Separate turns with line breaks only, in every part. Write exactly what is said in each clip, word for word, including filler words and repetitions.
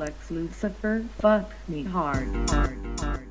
Lex Lucifer, fuck me hard, hard, hard.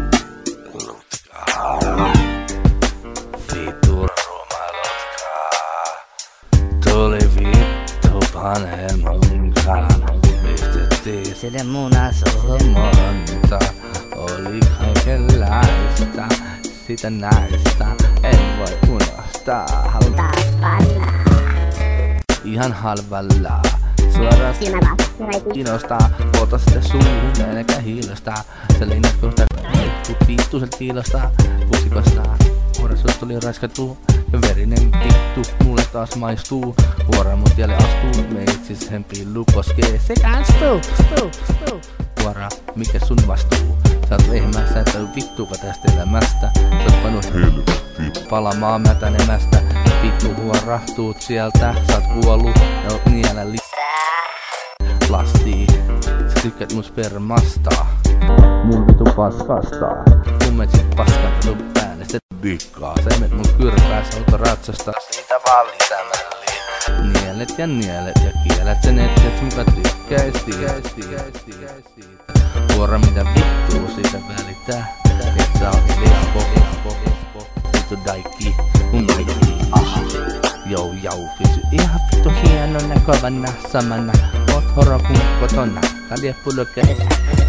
Vittu rumalotkaa. Tuli vittu vanhemmankaan. Pistettiin sille munasolmonta. Oli kaikenlaista. Sitä näistä en voi unohtaa.
Halutaan palaa.
Ihan halvalla. Suoraan kiinnostaa, ota sitten suuhun, älkä hiilostaa. Se linnat kohta vittu vittuselt kiilostaa. Pussikostaa, vuora sut tuli raiskattu. Ja verinen vittu mulle taas maistuu. Vuora mut jälle astuu, meitsis sen pillu koskee. Se kästuu, stuu, stuu. Vuora, mikä sun vastuu? Sä oot lehmä, sä et oo vittuka tästä elämästä. Sä oot pannut helvetti palamaan mätänemästä. Vittu huora, tuut sieltä, sä oot kuollut. Ja oot niellä lisää lastii. Sä tykkäät mun spermasta. Mun vitu paskasta. Mun metsit paskan sun päälle. Se dikkaa. Sä emet mun kyrpää, sä oot ratsasta. Siitä valitämälliin. Nielet ja nielet ja kielet sen etket muka tykkäis siitä. Vuora mitä vittuu siitä välittää. Et sä oot lepo, lepo, lepo. Vittu daikki, mun daikki, aha. Jou jau, pysy ihan vittu hienona kovana samana. Oot horokun kotona, kaljepulokka elää.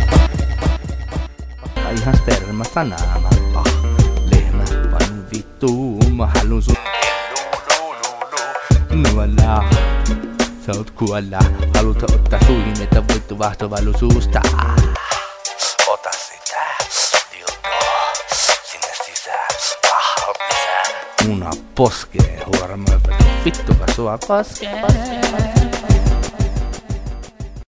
Ihan spermasta naama, ah. Lehmä painu vittuu, mä halun sun nuolla. Sä oot kuolla, haluta ottaa suihin, että vittu vahtovailu suusta. Ota sitä, dildoa, sinne sisään, ah, ot lisää. Muna poskee, huora mä vittu sua koskee.